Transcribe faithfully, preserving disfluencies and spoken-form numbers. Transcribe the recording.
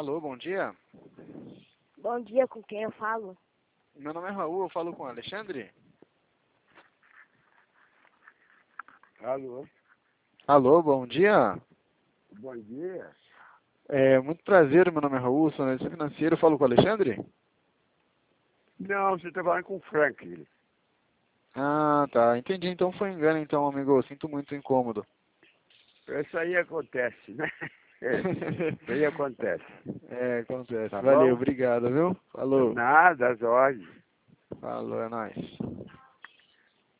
Alô, bom dia. Bom dia, com quem eu falo? Meu nome é Raul, eu falo com o Alexandre. Alô, Alô, bom dia. bom dia. É, muito prazer, meu nome é Raul, sou analista financeiro, eu falo com o Alexandre? Não, você está falando com o Frank. Ah, tá, entendi, então foi engano então, amigo, sinto muito incômodo. Isso aí acontece, né? É, isso aí acontece. É, acontece. Tá Valeu, bom? obrigado, viu? Falou. Nada, as ordens. Falou, é nóis.